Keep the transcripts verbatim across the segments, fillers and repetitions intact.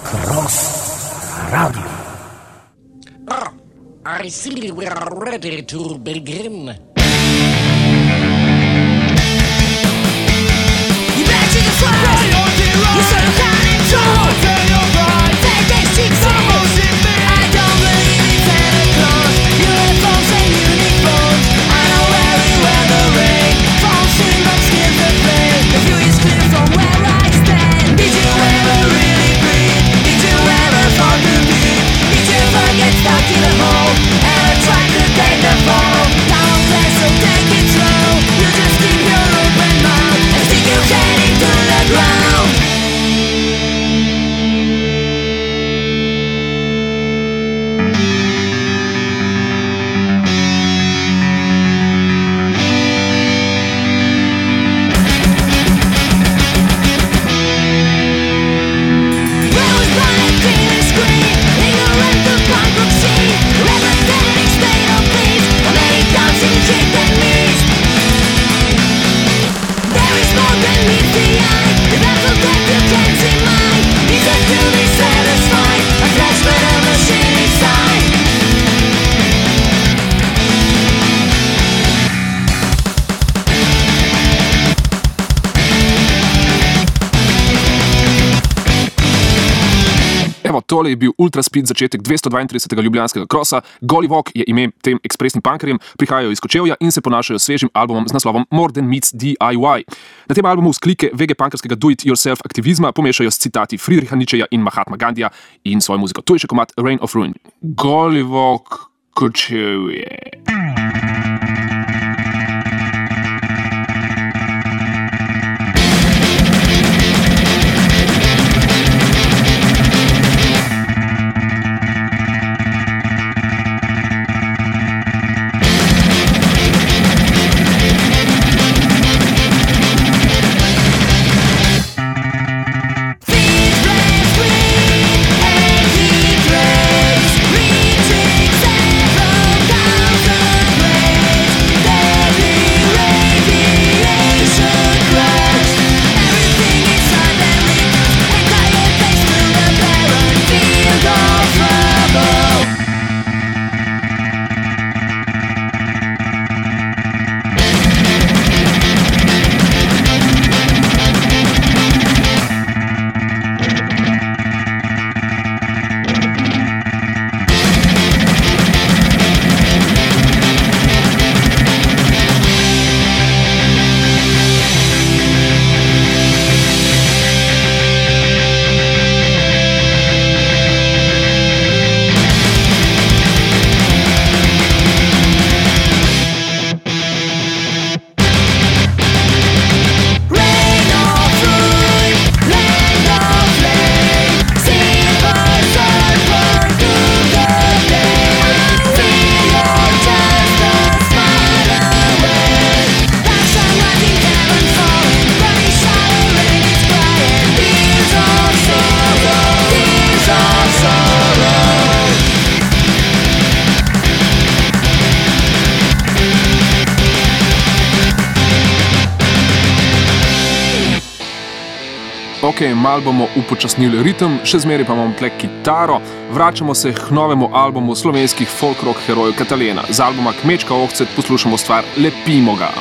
Cross Radio. I see we are ready to begin. You back to the front. You said I'm counting true. Take that six I don't believe in Santa Claus. U F Os and unicorns. I know very well the rain falls in my skin to play. The view is clear from where I stand. Did you ever really breathe? Did you ever fall to deep? Did you ever get stuck in a hole? Ever try to take the fall? Don't play, so take it slow. You just keep your open mouth and stick your head into the ground. Evo, tole je bil ultra speed začetek dvesto dvaintridesetega ljubljanskega krosa. Goli Vok je ime tem ekspresnim punkerjem, prihajajo iz Kočevja in se ponašajo s svežim albumom z naslovom More Than Meets D I Y. Na tem albumu vzklike vege punkerskega do-it-yourself aktivizma pomešajo s citati Friedricha Nietzscheja in Mahatma Gandhija in svojo muziko. To je še komad Reign of Ruin. Goli Vok, Kočevje. Ok, malo bomo upočasnili ritem, še zmeraj pa imamo tle kitaro. Vračamo se k novemu albumu slovenskih folk rock herojev Katalena. Z albuma Kmečka ohcet poslušamo stvar Lepimo ga.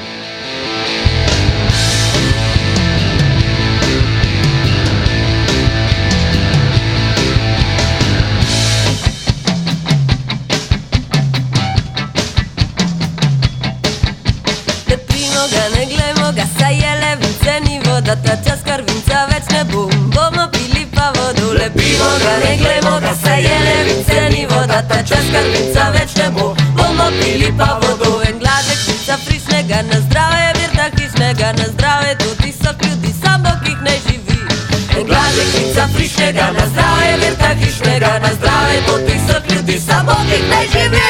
Lepimo ga, ne glejmo ga, saj je levice ni voda, ta čas krvinca več ne bo, bomo pili pa vodu. Lepimo ga, ne glejmo ga, saj je levice ni voda, ta čas krvinca več ne bo, bomo pili pa vodu. En gladek vica frišnega na zdravje, virta hišnega na zdravje, tudi so ljudi, samo ki jih ne živi. En gladek vica frišnega na zdravje, virta hišnega na zdravje, tudi so ljudi, samo ki jih ne živi.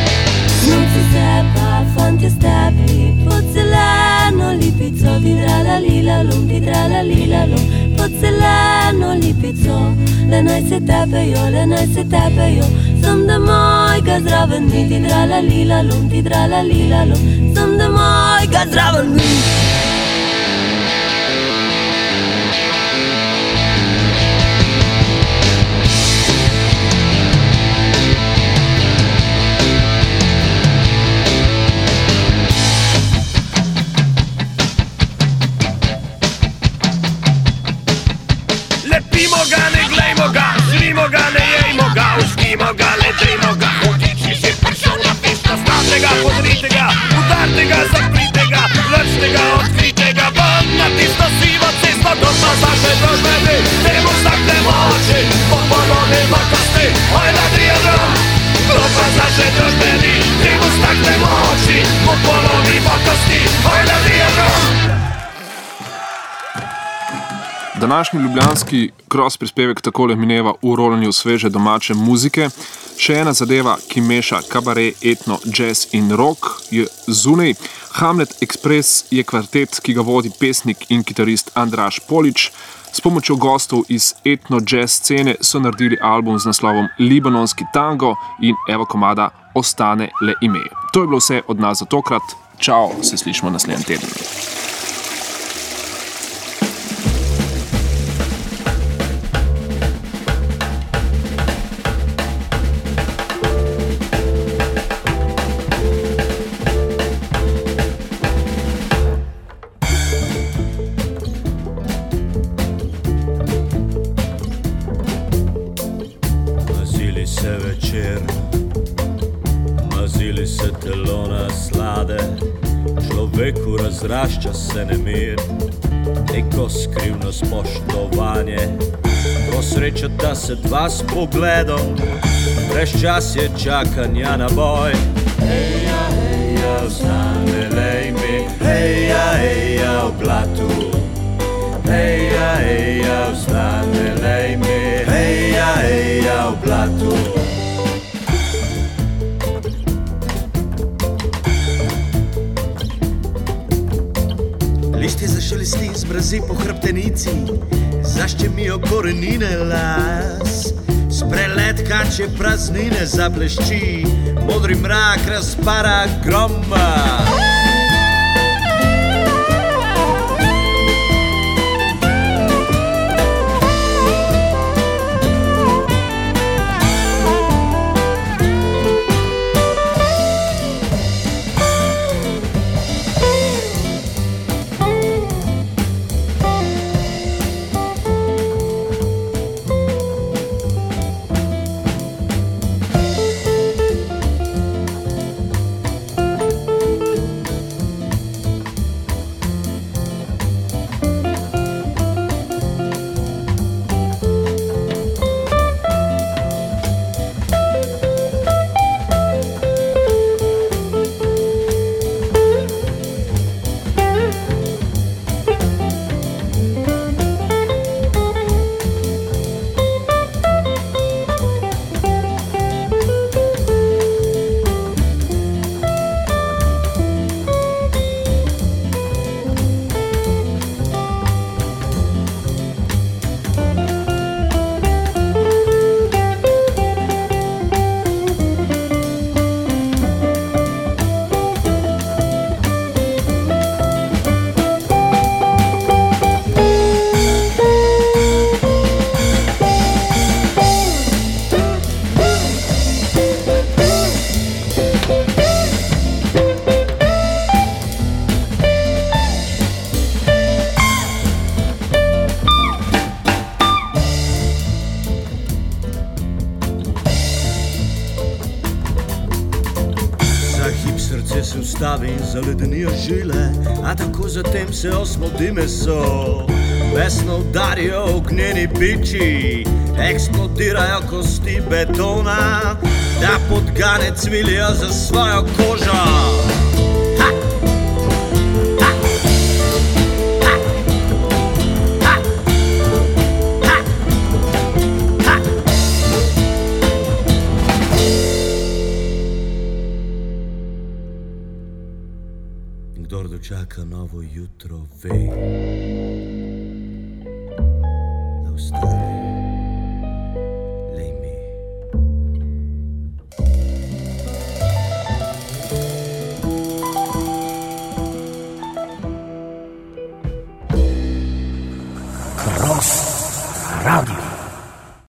Noci se pa fantje stepli, porcelano lipico vidrale pod zeleno lipico. Le naj se tepejo, le naj se tepejo, sem da mojega zraven ni, ti drala lila lum, ti drala lila lum, sem da mojega zraven ni. Lepimo ga, ne glejmo ga, žrimo ga, ne jejmo ga, uškimo ga, letejmo ga. Hudiči si prišel na festo, stavnega, podritega, udarnega, zapritega, lačnega, odkritega, ven na tisto sivo cesto, do pa zaše družbeni, temu staknemo oči, popolone vrkosti, oj ladrijadom. Do pa zaše družbeni, temu staknemo oči, popolone vrkosti, oj ladrijadom. Današnji ljubljanski cross prispevek takole mineva v rolanju sveže domače muzike. Še ena zadeva, ki meša kabare, etno, jazz in rock, je zunaj. Hamlet Express je kvartet, ki ga vodi pesnik in kitarist Andraž Polič. S pomočjo gostov iz etno-jazz scene so naredili album z naslovom Libanonski tango in evo komada Ostane le ime. To je bilo vse od nas za tokrat. Čau, se slišimo naslednji teden. Razrašča se nemir, neko skrivno spoštovanje, prosrečata se dva s pogledom, brez časje čakanja na boj. Heja, heja, ostane le ime, heja, heja, v blatu. Heja, heja, ostane le ime, heja, heja, v blatu. Lišče zašelesti z brazi po hrbtenici, zaščemijo korenine las. Sprelet kače praznine zablešči, modri mrak razpara groma. se ustavi in zaledenijo žile, a tako zatem se osmodi meso. Besno udarijo ognjeni biči, eksplodirajo kosti betona, da podgane cvilijo za svojo kožo. Ha! Ha! Ha! Ha! Ha! Ha! Kdor dočaka novo jutro, ve. stare lei me. Cross Radio.